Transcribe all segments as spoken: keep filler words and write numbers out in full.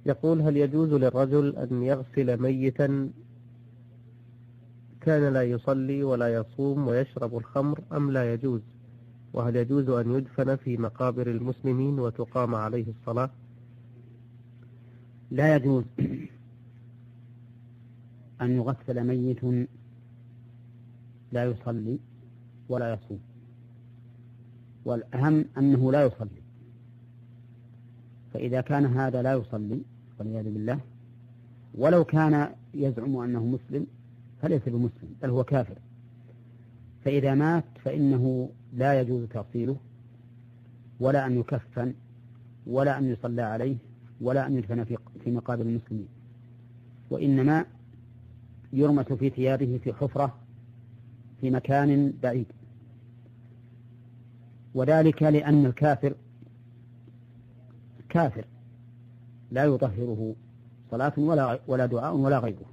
يقول: هل يجوز للرجل أن يغسل ميتا كان لا يصلي ولا يصوم ويشرب الخمر أم لا يجوز؟ وهل يجوز أن يدفن في مقابر المسلمين وتقام عليه الصلاة؟ لا يجوز أن يغسل ميت لا يصلي ولا يصوم، والأهم أنه لا يصلي. فإذا كان هذا لا يصلي والعياذ بالله، ولو كان يزعم أنه مسلم فليس بمسلم بل هو كافر، فإذا مات فإنه لا يجوز تغسيله ولا أن يكفن ولا أن يصلى عليه ولا أن يدفن في مقابر المسلمين، وإنما يرمس في ثيابه في حفرة في مكان بعيد. وذلك لأن الكافر كافر لا يطهره صلاة ولا ولا دعاء ولا غيره.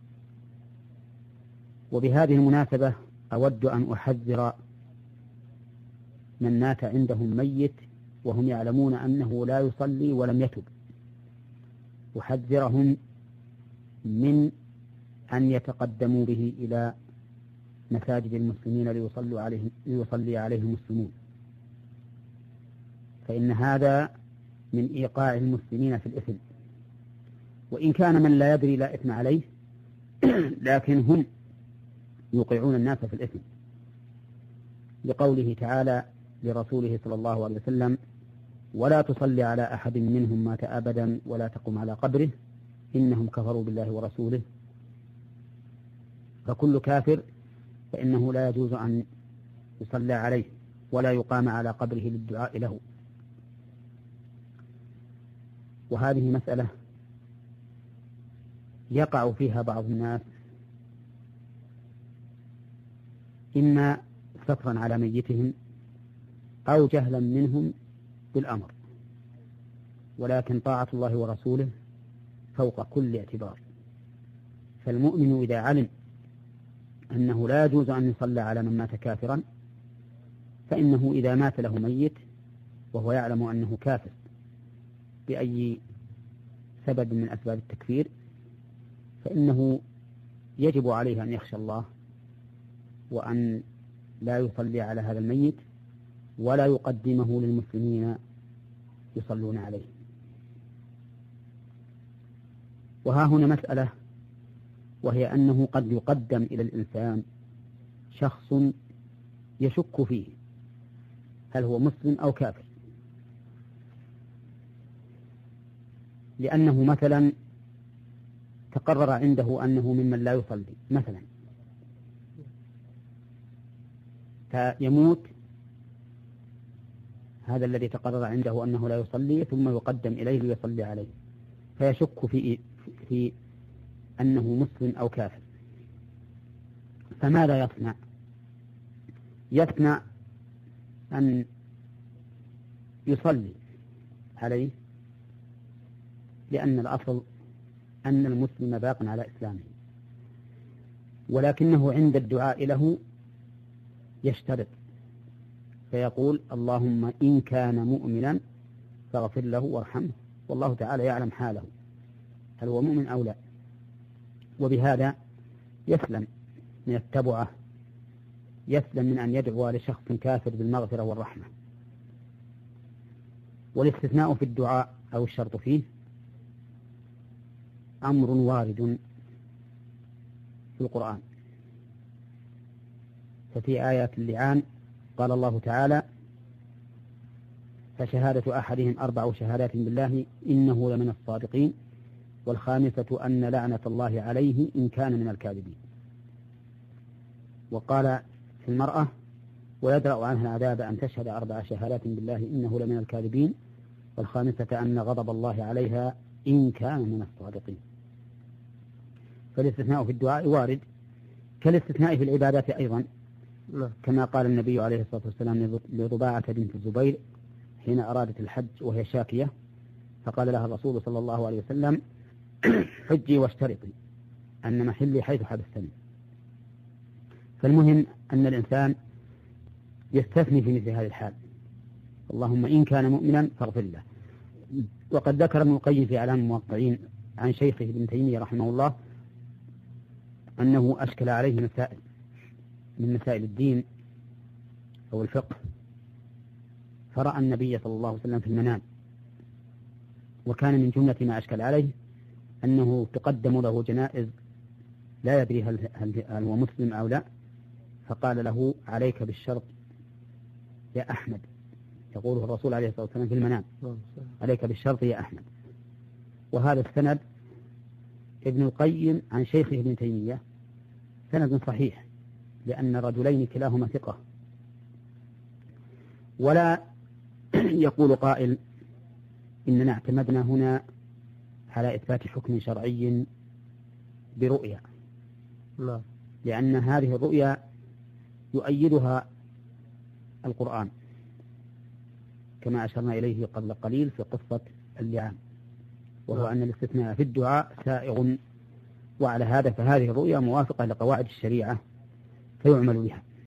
وبهذه المناسبة أود أن أحذر من مات عندهم ميت وهم يعلمون أنه لا يصلي ولم يتب، أحذرهم من أن يتقدموا به إلى مساجد المسلمين ليصلوا عليه ليصلي عليه المسلمون، فإن هذا من إيقاع المسلمين في الإثم. وإن كان من لا يدري لا إثم عليه لكن هم يوقعون الناس في الإثم، لقوله تعالى لرسوله صلى الله عليه وسلم: ولا تصلي على أحد منهم مات أبدا ولا تقم على قبره إنهم كفروا بالله ورسوله. فكل كافر فإنه لا يجوز أن يصلى عليه ولا يقام على قبره للدعاء له. وهذه مسألة يقع فيها بعض الناس إما سترا على ميتهم أو جهلا منهم بالأمر، ولكن طاعة الله ورسوله فوق كل اعتبار. فالمؤمن إذا علم أنه لا يجوز أن يصلى على من مات كافرا فإنه إذا مات له ميت وهو يعلم أنه كافر بأي سبب من أسباب التكفير فإنه يجب عليه أن يخشى الله وأن لا يصلي على هذا الميت ولا يقدمه للمسلمين يصلون عليه. وها هنا مسألة، وهي أنه قد يقدم إلى الإنسان شخص يشك فيه هل هو مسلم أو كافر، لأنه مثلا تقرر عنده أنه ممن لا يصلي مثلا، فيموت هذا الذي تقرر عنده أنه لا يصلي ثم يقدم إليه ليصلي عليه، فيشك في في أنه مسلم أو كافر. فماذا يصنع؟ يصنع أن يصلي عليه، لأن الأصل أن المسلم باق على إسلامه، ولكنه عند الدعاء له يشترط فيقول: اللهم إن كان مؤمنا فاغفر له وارحمه، والله تعالى يعلم حاله هل هو مؤمن أو لا. وبهذا يسلم من التبعة، يسلم من أن يدعو لشخص كافر بالمغفرة والرحمة. والاستثناء في الدعاء أو الشرط فيه أمر وارد في القرآن. ففي آيات اللعان قال الله تعالى: فشهادة أحدهم أربع شهادات بالله إنه لمن الصادقين والخامسة أن لعنة الله عليه إن كان من الكاذبين. وقال في المرأة: ويدرأ عنها العذاب أن تشهد أربع شهادات بالله إنه لمن الكاذبين والخامسة أن غضب الله عليها إن كان من الصادقين. فالاستثناء في الدعاء وارد كالاستثناء في العبادات أيضا، كما قال النبي عليه الصلاة والسلام لرباعة بنت الزبير حين أرادت الحج وهي شاكية، فقال لها الرسول صلى الله عليه وسلم: حجي واشترطي أن محلي حيث حبستني. فالمهم أن الإنسان يستثني في مثل هذه الحال: اللهم إن كان مؤمنا فاغفر له. وقد ذكر ابن القيم في إعلام الموقعين عن شيخه ابن تيمية رحمه الله أنه أشكل عليه مسائل من مسائل الدين أو الفقه، فرأى النبي صلى الله عليه وسلم في المنام، وكان من جملة ما أشكل عليه أنه تقدم له جنائز لا يدري هل, هل, هل هو مسلم أو لا، فقال له عليك بالشرط يا أحمد، يقوله الرسول عليه الصلاة والسلام في المنام، عليك بالشرط يا أحمد. وهذا السند ابن القيم عن شيخه ابن تيمية سند صحيح، لأن رجلين كلاهما ثقة. ولا يقول قائل إننا اعتمدنا هنا على إثبات حكم شرعي برؤيا، لا. لأن هذه الرؤيا يؤيدها القرآن كما أشرنا إليه قبل قليل في قصة اللعان، وهو أن الاستثناء في الدعاء سائغ، وعلى هذا فهذه الرؤيا موافقة لقواعد الشريعة فيعمل بها.